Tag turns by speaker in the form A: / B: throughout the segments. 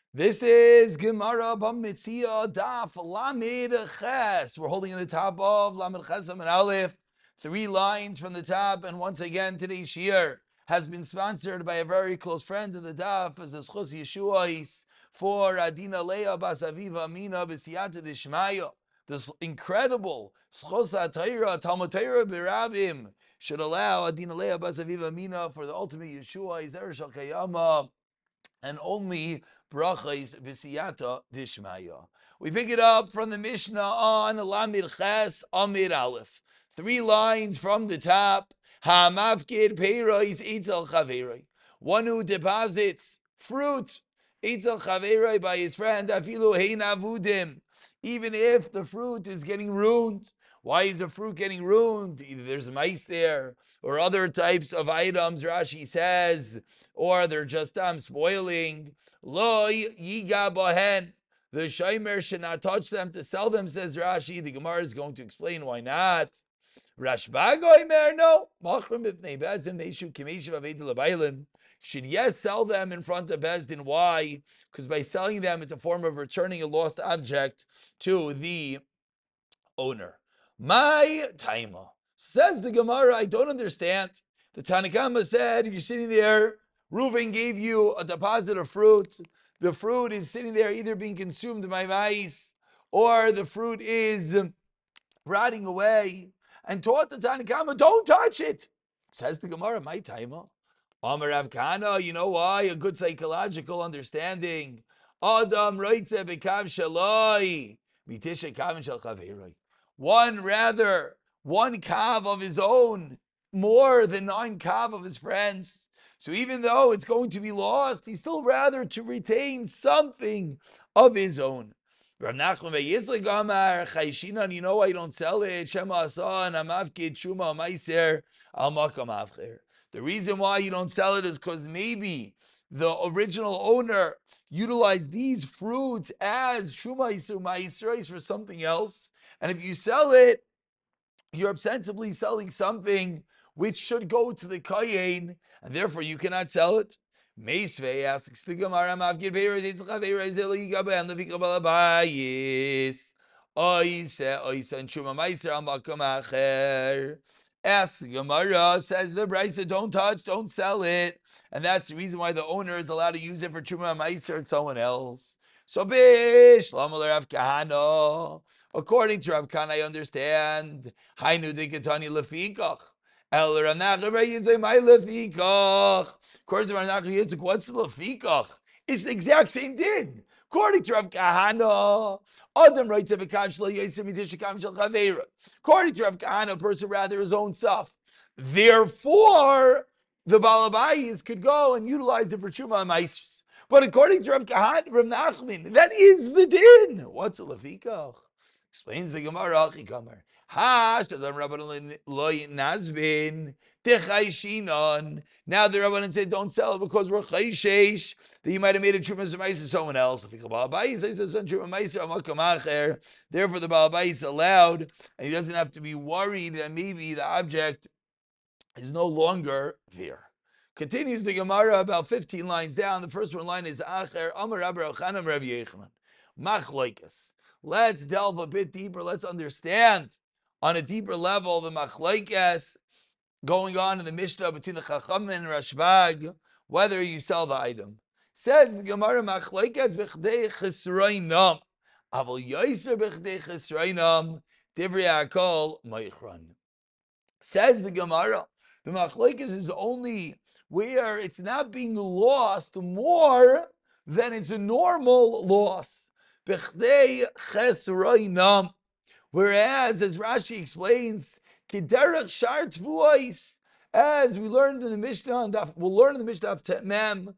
A: This is Gemara Bamitzia Daf Lamed Ches. We're holding in the top of Lamed Ches and Aleph, 3 lines from the top. And once again, today's shiur has been sponsored by a very close friend of the Daf, as the Schos Yeshuais for Adina Leah Bas Aviva Amina B'Siyata Dishmaya. This incredible Schos HaTorah, Talmud Torah B'Rabim, should allow Adina Leah Bas Aviva Amina for the ultimate Yeshua, Zer Shal Kayama, and only brachos v'siyata dishmaya. We pick it up from the Mishnah on Lamid Ches Amid Aleph. 3 lines from the top. Ha'mafkid peiros itzel chaveroi. One who deposits fruit itzel chaveroi by his friend afilu hein avudim. Even if the fruit is getting ruined. Why is the fruit getting ruined? Either there's mice there, or other types of items, Rashi says, or they're just spoiling. Lo yiga bahen. The shomer should not touch them to sell them, says Rashi. The Gemara is going to explain why not. Rashbag oimer, no. Machrim b'fnei bezdin neishu kimeshiv aveidu l'baylim. Should yes sell them in front of Bezdin. Why? Because by selling them, it's a form of returning a lost object to the owner. My taima. Says the Gemara, I don't understand. The Tanakama said, you're sitting there, Reuven gave you a deposit of fruit. The fruit is sitting there either being consumed by mice, or the fruit is rotting away, and taught the Tanakama, don't touch it. Says the Gemara, my taima. Amar Rav Kahana, you know why? A good psychological understanding. Adam roitze bekav shaloi, mitisha kavin shel chaveroi. One kav of his own, more than 9 kav of his friends. So even though it's going to be lost, he's still rather to retain something of his own. Rav Nachman ve'Yitzchak Amar Chayshinan, you know I don't sell it. Shema Asan Amavkid Shuma Meiser Al Makam Avcher. The reason why you don't sell it is because maybe the original owner utilized these fruits as Shuma Yisur Ma'Yisrais for something else. And if you sell it, you're ostensibly selling something which should go to the Kayin, and therefore you cannot sell it. Meisvei asks the Gemara, Mavgir Beir Yitzchak Beir Zel Yigaben Levik Balabayis Oise and Shuma Ma'Yisr Al Makam Acher. Asks the Gemara, says the Brisa, don't touch, don't sell it. And that's the reason why the owner is allowed to use it for Truma Ma'Yisr and someone else. So Bish, Lamal Rav Kahana. According to Rav Kahana, I understand. Hainu Dikatani Lefikach. El Rav Nachman say my Lefikach. According to Rav Nachman, what's Lefikach? It's the exact same din. According to Rav Kahana, Adam writes of a kashla yisem mitishakam shel chaveira. According to Rav Kahana, a person rather his own stuff. Therefore, the balabayis could go and utilize it for chuma and maestros. But according to Rav Kahana, Rav Nachman, that is the din. What's a lefikach? Explains the Gemara. Achikamer. Ha, shadam rabbanon loy nazbin. Now the Rabbanan said, don't sell it because we're chayshesh, that you might have made a truma z'mais to someone else. Therefore, the Baal is allowed, and he doesn't have to be worried that maybe the object is no longer there. Continues the Gemara about 15 lines down. The first one line is Acher Amar Rabbi Yochanan Rabbi Yechanan Machloikas. Let's delve a bit deeper. Let's understand on a deeper level the Machloikas going on in the Mishnah between the Chacham and Rashbag, whether you sell the item. Says the Gemara, Machlokes b'chdei chesroinam, aval yoser b'chdei chesroinam, divrei hakol meichran. Says the Gemara, the Machlokes is only where it's not being lost more than it's a normal loss. B'chdei chesroinam. Whereas, as Rashi explains, Kederach shar tvuos, as we learned in the Mishnah, we'll learn in the Mishnah of Tetmem,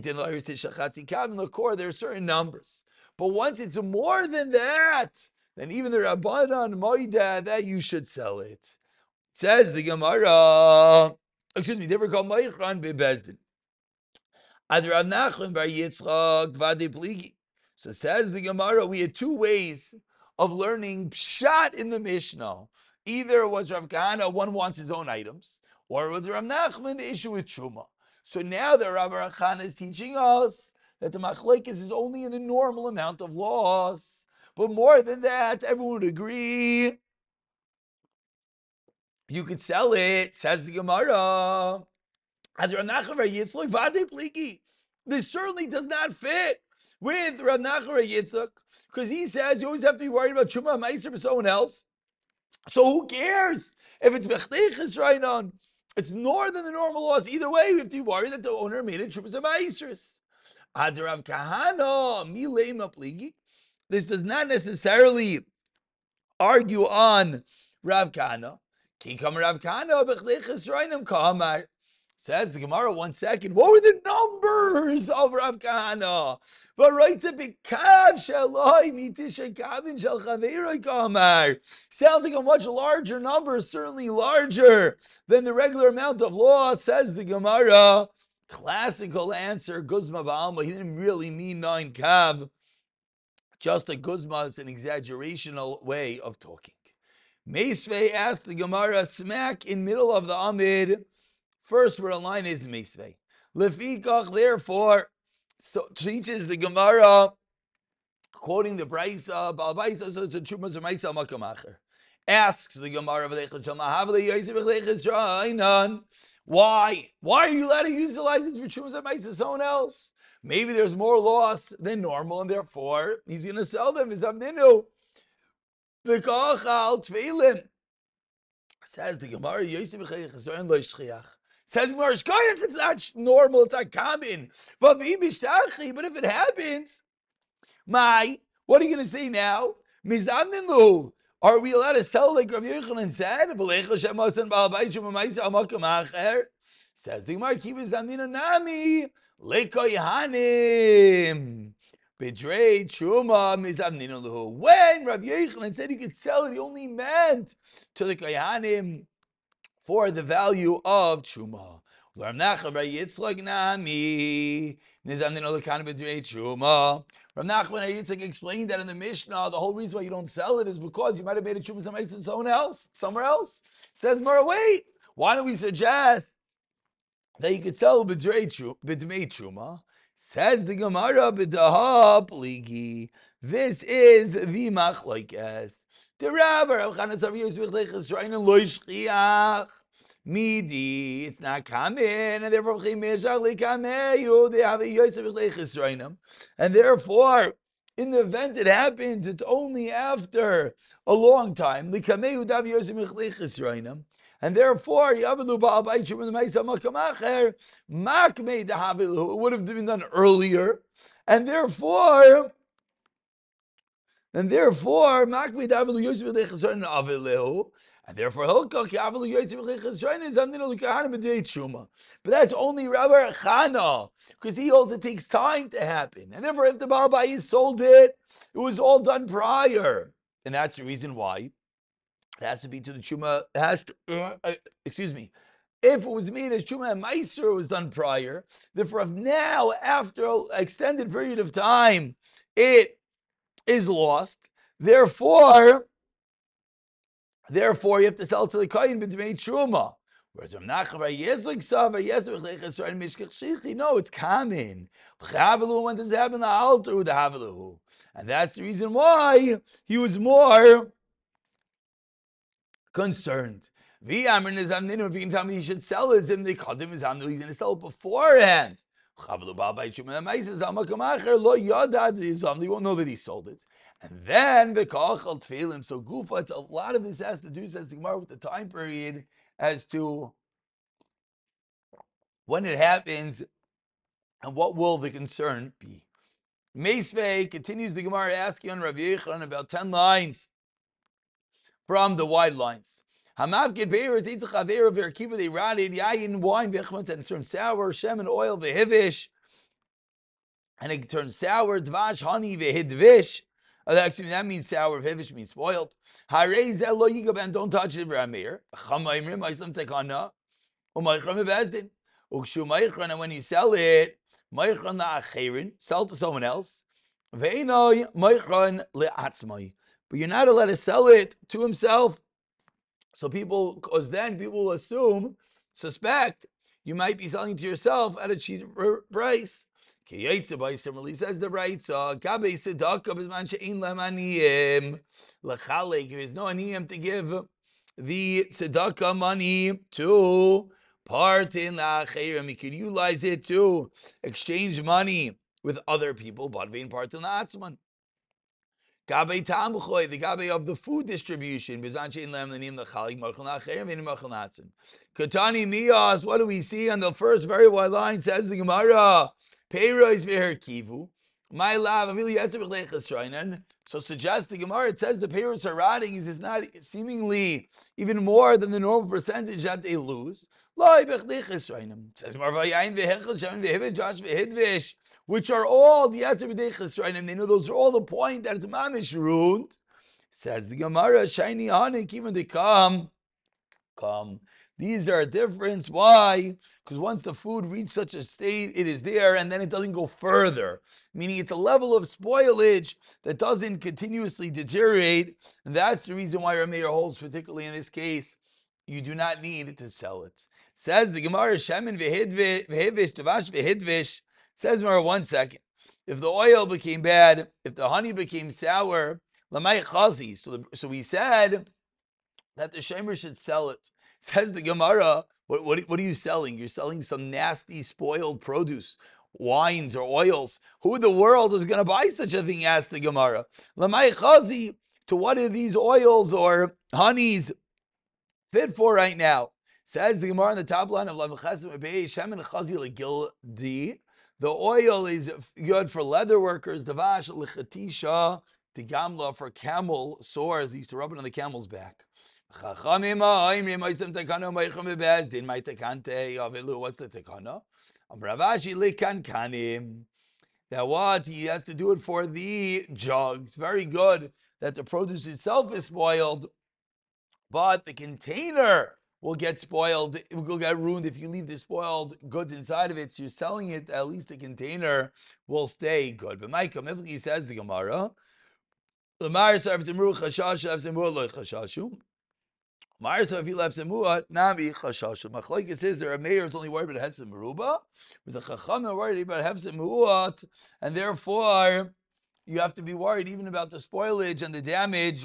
A: there are certain numbers. But once it's more than that, then even the Rabbanan Moida, that you should sell it. Says the Gemara, they were called Meichran bebezdin. Ad Rav Nachman bar Yitzchak vade pligi. So says the Gemara, we had 2 ways of learning pshat in the Mishnah. Either it was Rav Kahana, one wants his own items, or with Rav Nachman, the issue with Truma. So now the Rav Kahana is teaching us that the machlekes is only in the normal amount of loss. But more than that, everyone would agree you could sell it, says the Gemara. This certainly does not fit with Rav Nachman Yitzchak, because he says you always have to be worried about Truma Meiser for someone else. So who cares if it's Bechdeiches Rainon? It's more than the normal loss. Either way, we have to be worried that the owner made it Truma Meisers. Rav Kahana Milema Pligi. This does not necessarily argue on Rav Kahana. Kikam Rav Kahana Bechdeiches Rainon Kamar. Says the Gemara, 1 second. What were the numbers of Rav Kahana? Sounds like a much larger number, certainly larger than the regular amount of law, says the Gemara. Classical answer, Guzma Ba'alma. He didn't really mean 9 kav. Just a Guzma is an exaggerational way of talking. Meisvei asked the Gemara, smack in middle of the Amid. First where a line is Meisvei. Lefikach, therefore, so teaches the Gemara, quoting the Braisa, Balbaisa, so it's a Trumas or Maisa Makamacher. Asks the Gemara, why? Why are you allowed to use the license for Trumas or Maisa someone else? Maybe there's more loss than normal, and therefore he's going to sell them. V'zamninu v'kachal tefillin. Says the Gemara, says Gemara, it's not normal, it's not common. But if it happens, what are you going to say now? Are we allowed to sell like Rav Yochanan said? Says the Gemara, nami lekoyhanim. Bedrei truma mizavninu lahu. When Rav Yochanan said you could sell it, he only meant to the koyanim for the value of truma. Rav Nachman bar Yitzchak nami mizavninu lekana bedrei truma. Rav Nachman bar Yitzchak explained that in the Mishnah, the whole reason why you don't sell it is because you might have made a truma somewhere else. Says Mara, wait, why don't we suggest that you could sell bedrei truma? Says the Gemara, b'daha pligi. This is the machlokes. The Rabbi Rav Chana Savir Zvichleiches Reinen Lo Yishchiach Midi. It's not common, and therefore Chimeshach Lekameyu. They have a Yosef Zvichleiches Reinem, and therefore, in the event it happens, it's only after a long time. Lekameyu Dav Yosef Zvichleiches Reinem. And therefore, it would have been done earlier. And therefore, but that's only Rabbi Chana, because he holds it takes time to happen. And therefore, if the Baal Bayis sold it, it was all done prior. And that's the reason why. It has to be to the Truma. It has to, If it was made as Truma and Meiser, it was done prior. Therefore, now, after an extended period of time, it is lost. Therefore, you have to sell to the Kohen b'dmei Truma. Whereas Rav Nachman bar Yitzchak, no, it's common. When does it happen? The altar with the Havilahu. And that's the reason why he was more concerned. If you can tell me he should sell it, he's going to sell it beforehand. He won't know that he sold it. And then the kachal tefillim. So gufa, it's a lot of this has to do, says the Gemara, with the time period as to when it happens and what will the concern be. Meisvei continues the Gemara asking on Rav Yochanan about 10 lines from the wide lines. Hamavkid beir is itzach aver v'erkiva, they rotted yayin wine v'echmat, and it turns sour, shem and oil v'hivish, and it turns sour, dvash honey v'hidvish. Actually, that means sour. V'hivish means spoiled. Harei zel lo yigab, and don't touch it. V'amir chamaymrim ma'islam tekana u'maychram v'bezdin u'kshu maychran, and when you sell it, maychran la'acherin, sell to someone else. Ve'enoi maychran le'atzmai. But you're not allowed to sell it to himself. So because then people will suspect you might be selling to yourself at a cheaper price. Similarly, says the Braitza, Gabe Sedaka Bisman She'in Lem Aniyim L'chalek. There is no aniyim to give the tzedakah money to part in la'acherim. You could utilize it to exchange money with other people, but vein part in la'atzman. Gabe tamchoy, the gabe of the food distribution. Katani miyas. What do we see on the first very wide line? Says the Gemara, Peiros veher kivu. My love, so suggests the Gemara, it says the payers are rotting is not seemingly even more than the normal percentage that they lose. Which are all the Yetzer, they know those are all the point that it's mamish ruined. Says the Gemara, shiny hanik, even they come. These are a difference. Why? Because once the food reaches such a state, it is there, and then it doesn't go further. Meaning it's a level of spoilage that doesn't continuously deteriorate, and that's the reason why Rameir holds, particularly in this case, you do not need to sell it. Says the Gemara, Shemin v'hidvish, Tavash v'hidvish. Says Gemara, 1 second. If the oil became bad, if the honey became sour, lamay chazi. So we said that the shemer should sell it. Says the Gemara, what are you selling? You're selling some nasty, spoiled produce, wines or oils. Who in the world is going to buy such a thing? Asked the Gemara. Lamay chazi, to what are these oils or honeys fit for right now? Says the Gemara on the top line of Lamachas Shemin chazi legildi. The oil is good for leather workers. Davash lechatisha, the gamla for camel sores. They used to rub it on the camel's back. What's the takana? Now what? He has to do it for the jugs. Very good that the produce itself is spoiled, but the container will get spoiled. It will get ruined if you leave the spoiled goods inside of it. So you're selling it, at least the container will stay good. But Micah Mifli says the Gemara, Marisa, if you left Semua, Nami Chashashu. Machlokes says there are mayors only worried about Hefsem Meruba. There's a Chacham worried about Hefsem Meruat, and therefore you have to be worried even about the spoilage and the damage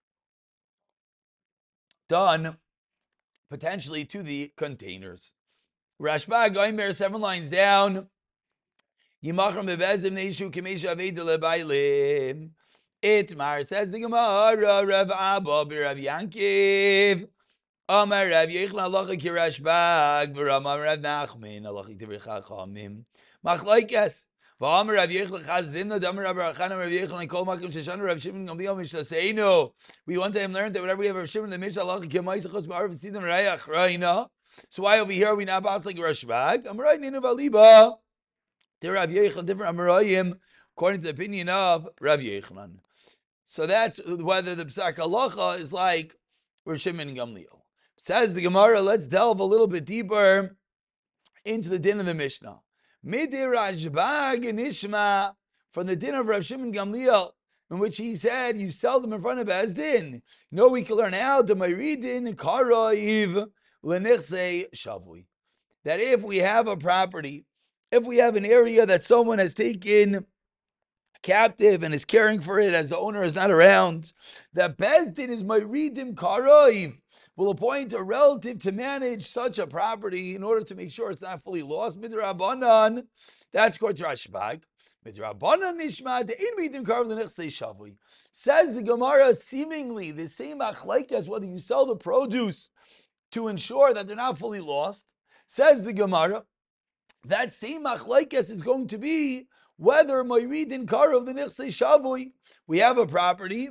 A: done potentially to the containers. Rashba Goimer, 7 lines down. Yimachram bebezim neishu k'meisha aveda lebailim. Itmar, says the Gemara, Rav Abba Rav Yankiv, Amar Rav Yechon Halacha Kirashbag, V'Ramar Rav Nachman Halacha Divrei Chachamim. Machlokes. V'Amar Rav Yechon Chazimna Damar Rav Rachana Rav Yechon Kol Makom Sheshana Rav Shimon Gamliel Mishlaseinu. We one time learned that whenever we have Rav Shimon the Mishnah Halacha K'Maisachos Ba'arv Sidim Rayach Rayna. So why over here are we not bas like Rashbag? Amar Ninu Valiba. There Rav Yechon different Amarayim according to the opinion of Rav Yechonon. So that's whether the Psak Halacha is like Rav Shimon Gamliel. Says the Gemara, let's delve a little bit deeper into the din of the Mishnah. Midei Rashbag Nishma, from the din of Rav Shimon Gamliel, in which he said, you sell them in front of Bezdin. We can learn how to Mayridin Karaiv Lenichse Shavui. That if we have a property, if we have an area that someone has taken captive and is caring for it as the owner is not around, that Bezdin is Mayridim Karaiv, will appoint a relative to manage such a property in order to make sure it's not fully lost. Midrabanan, that's called Rashbag. Midrabanan Nishma, the Inmidim Karaiv Lenichse Shavui. Says the Gemara, seemingly the same achlaik as whether you sell the produce to ensure that they're not fully lost. Says the Gemara, that same achlaikes is going to be whether Mayridin Karov the Nichse Shavui. We have a property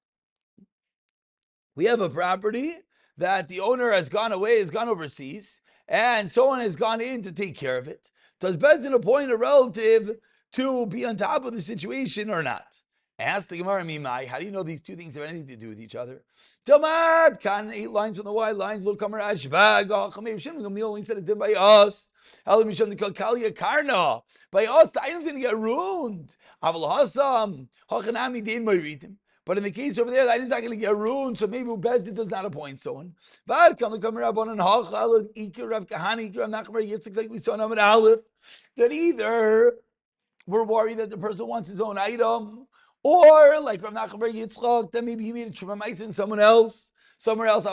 A: that the owner has gone away, has gone overseas, and someone has gone in to take care of it. Does Bezdin appoint a relative to be on top of the situation or not? Ask the Gemara Mimai, how do you know these two things have anything to do with each other? Talmad, Kan, 8 lines on the wide lines, look, Kamar Ashbag, Chameir Shem Gamliel only said it's done by us. Elam Misham the Kalkalia Karna. By us, the item's going to get ruined. Aval Hasam, Hachanami Din Mayritim. But in the case over there, the item's not going to get ruined, so maybe Bezdin does not appoint someone. Vad Kan, the Kamar Rabbanan Hachal, Iker Rav Kahani, Iker Rav Nachmar Yitzchak, like we saw in Amid Aleph, that either we're worried that the person wants his own item, or like Rav Nachman bar Yitzchak, that maybe he made a truma ma'aser in someone else, somewhere else.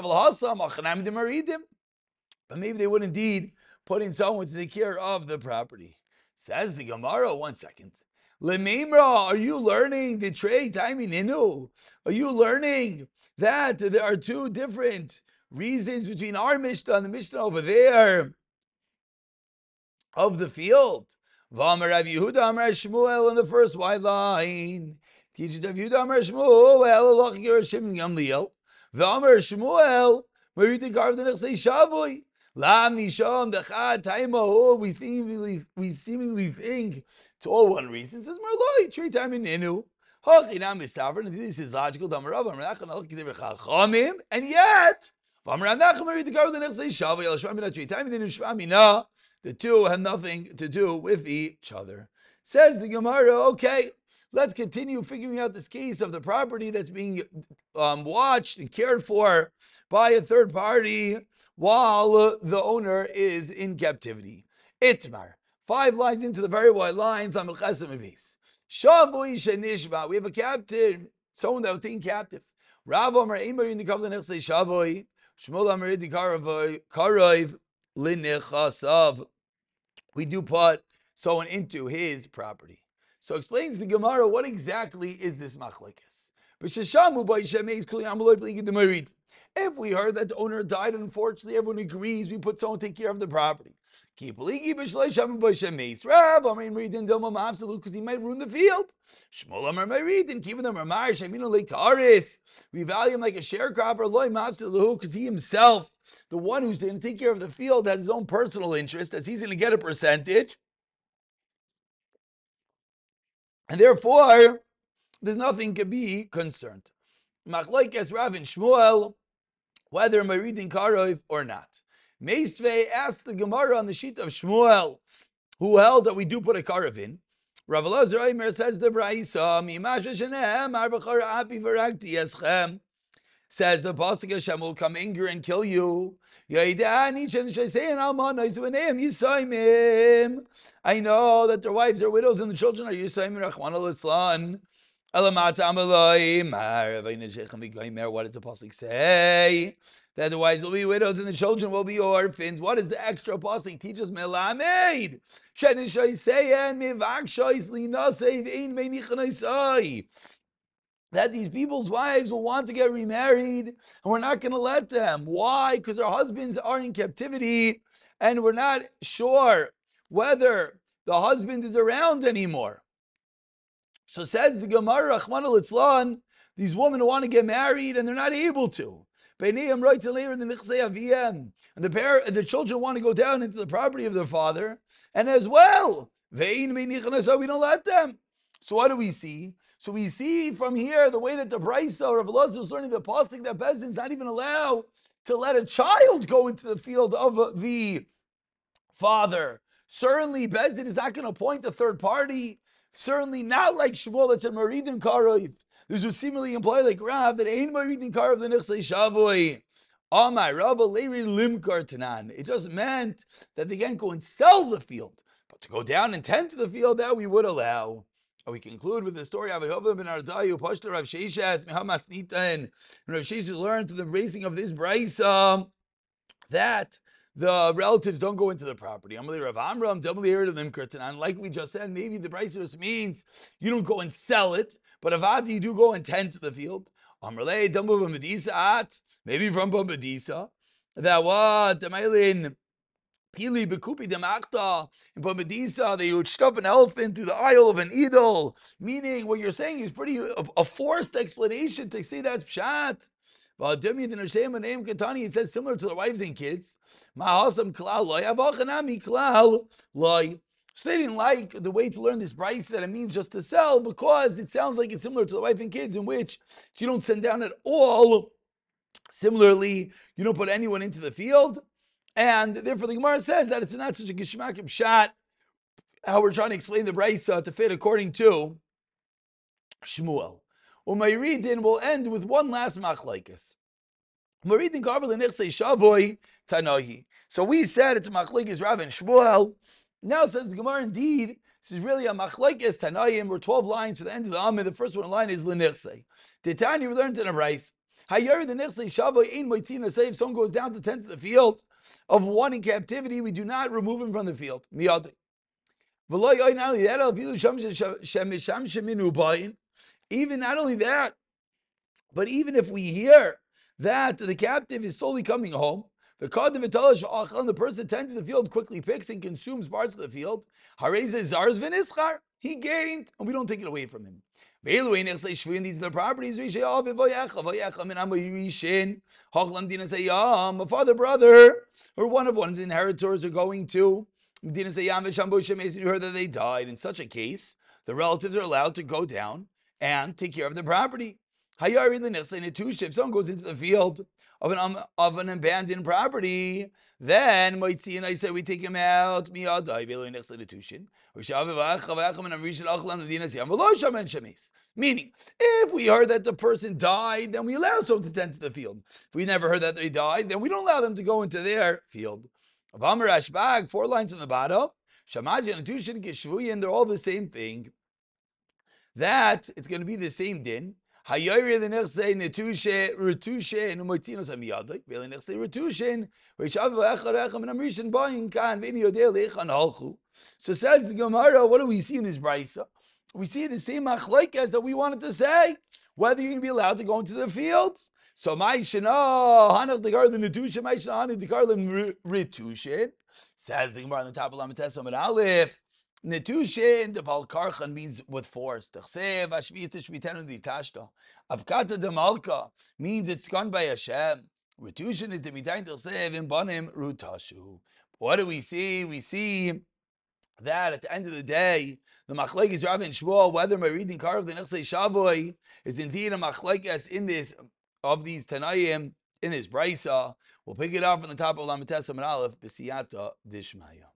A: But maybe they would indeed put in someone to take care of the property. Says the Gemara, 1 second. Lemimra, are you learning the trade timing inu? Are you learning that there are two different reasons between our Mishnah and the Mishnah over there of the field? V'amar Rav Yehuda Amar Shmuel in the first wide line. Teaches Rav Yehuda Amar Shmuel, Elach Yerushalayim Gamliel. V'amar Shmuel, Marita Garv the Nechsei Shavoi. Lam Nisham Dechad Taimahu. We seemingly think it's all one reason. It says Marloi Trei Taimim Ninu. Hachinam Mistavrin. This is logical. Damarav Amrachan Al Kidev Chachamim. And yet, V'amar Nachman Marita Garv the Nechsei Shavoi. El Shmamina Trei Taimim Ninu Shmamina. The two have nothing to do with each other. Says the Gemara, okay, let's continue figuring out this case of the property that's being watched and cared for by a third party while the owner is in captivity. Itmar, 5 lines into the very wide lines, we have a captive, someone that was taken captive. Rav Amar Eimer in the Kavlan Nechsei Shavoi, Shmuel Amar in the Karov Linechasav. We do put someone into his property. So explains the Gemara, what exactly is this machlekes? If we heard that the owner died, unfortunately, everyone agrees we put someone to take care of the property. Because he might ruin the field. We value him like a sharecropper, because he himself, the one who's going to take care of the field, has his own personal interest, as he's going to get a percentage. And therefore, there's nothing to be concerned. Machlokes Rav and Shmuel, whether am I reading Karov or not. Meisvei asked the Gemara on the sheet of Shmuel, who held that we do put a Karov in. Rav Elazar Eimer says the Braisa, says the Pasuk Hashem will come angry and kill you. I know that their wives are widows and the children are Yisayim Rachman al-Islan. What does the Pasuk say? That the wives will be widows and the children will be orphans. What does the extra Pasuk teach us? Melamed. That these people's wives will want to get remarried, and we're not going to let them. Why? Because their husbands are in captivity, and we're not sure whether the husband is around anymore. So says the Gemara, Rachman al-Itzlan, these women want to get married, and they're not able to. And the children want to go down into the property of their father, and as well, we don't let them. So what do we see? So we see from here the way that the Braisa or Rav Elazar is learning the pasuk that Bezdin is not even allowed to let a child go into the field of the father. Certainly, Bezdin is not going to appoint a third party. Certainly not like Shmuel that's a Maridin Karov. This would seemingly imply like Rav that ain't Maridin Karov the Nechsei Shavoi. Amai Rav Leiri Limkar Tanan. It just meant that they can't go and sell the field, but to go down and tend to the field, that we would allow. And we conclude with the story of Yehovah ben Ardayu, Pashta Rav Sheshes, Mehamas Nitan, and Rav Sheshes learned to the raising of this Braisa that the relatives don't go into the property. Amalei Rav Amram, doubly heard of them Kurtanan. Like we just said, maybe the Braisa just means you don't go and sell it, but avadi you do go and tend to the field. Amalei Dumbo B'Medisa at, maybe from B'Medisa, that what Amailin. Pili bekupi demakta in Bamedisa, they would stuff an elephant through the aisle of an idol. Meaning, what you're saying is pretty a forced explanation to say that's pshat. It says similar to the wives and kids. So they didn't like the way to learn this Braisa that it means just to sell, because it sounds like it's similar to the wife and kids, in which you don't send down at all. Similarly, you don't put anyone into the field. And therefore, the Gemara says that it's not such a gishmakim shot. How we're trying to explain the Braisa to fit according to Shmuel. Umayridin will end with one last machlekes. Umayridin karvel nechsei shavoi tanahi. So we said it's machlekes Rav and Shmuel. Now says the Gemara, indeed, This is really a machlekes Tanayim. We're 12 lines to the end of the Amid. The first one line is L'Nichsei. Titani, we learned in a rice. Hayari the Nichsei Shavoi Ein Moitzina. Say if someone goes down to tent to the field of one in captivity, we do not remove him from the field. Miyadi. Even not only that, but even if we hear that the captive is slowly coming home, the person tends to the field quickly picks and consumes parts of the field. He gained, and we don't take it away from him. These are the properties. A father, brother, or one of one's inheritors are going to. You heard that they died. In such a case, the relatives are allowed to go down and take care of the property. If someone goes into the field of an abandoned property, then we take him out. Meaning, if we heard that the person died, then we allow someone to tend to the field. If we never heard that they died, then we don't allow them to go into their field. Of Amar Ashbag, 4 lines on the bottom, Shamaji and Tushin Kishvuyin, they're all the same thing. That it's going to be the same din. Hayori the nechse netushe retushe and umotinos amiyadai. Veli nechse retushin. Rishav v'echad and amrishin ba'in kan v'ini yodei leichan halchu. So says the Gemara, what do we see in this brisa? We see the same machlekes that we wanted to say. Whether you're going to be allowed to go into the fields. So ma'ishana hanach dekar the netushe ma'ishana hanach dekar the retushin. Says the Gemara on the top of Lamed Tes Amud Aleph. Netushin the balkarchan means with force. Tachsev ashvis tishmitenu ditashta. Avkata de malka means it's gone by Hashem. Retushin is the mitain tachsev in banim rutashu. What do we see? We see that at the end of the day, the machlekes Rav and Shmuel, whether my reading Karav the Nechsei Shavoi is indeed a machlekes in this of these Tanayim in this brisa. We'll pick it up from the top of Lamed Tes Amud Aleph b'siyata dishmaya.